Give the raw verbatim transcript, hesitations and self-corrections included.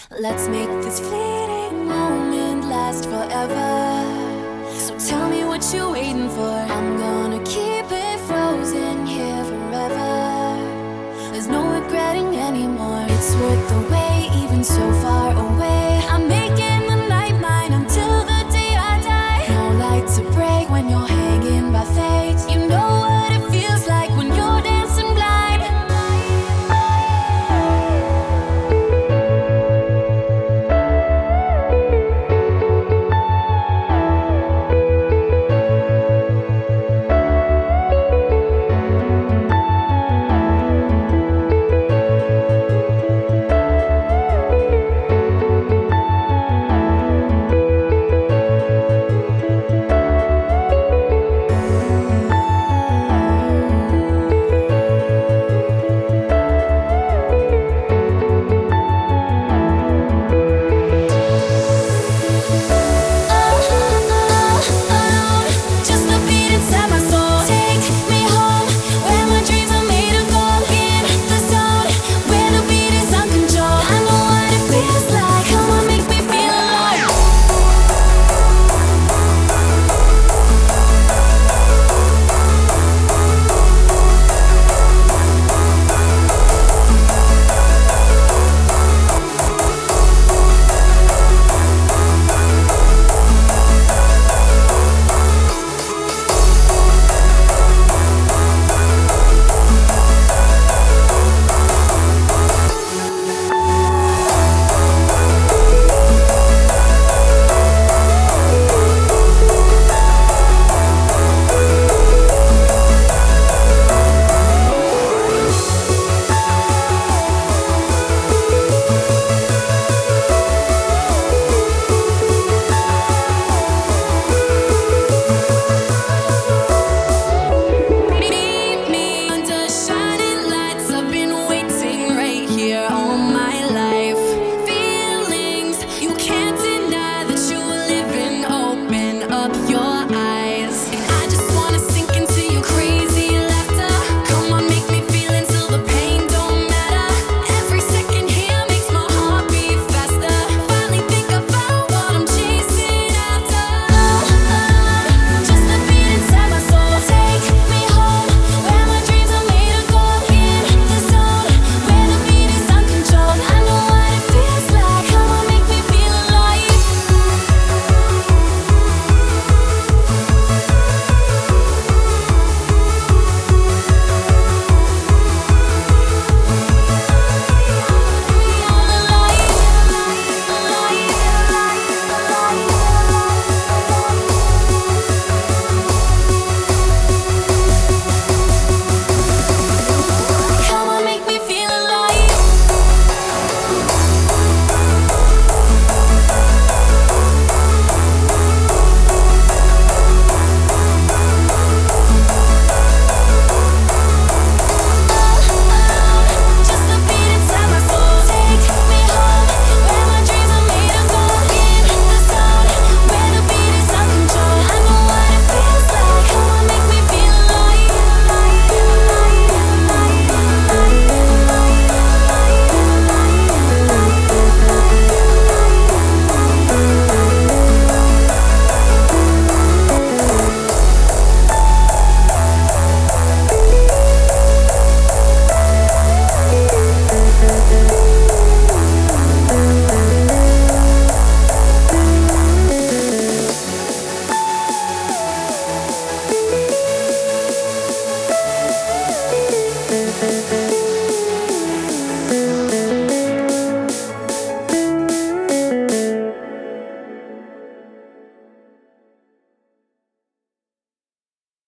Let's make this fleeting moment last forever. So tell me what you're waiting for. I'm gonna keep it frozen here forever. There's no regretting anymore. It's worth the wait, even so far away. I'm making the night mine until the day I die. No light to break when you're hanging by fate. You know what it feels like when you're dancing blind. Thank you.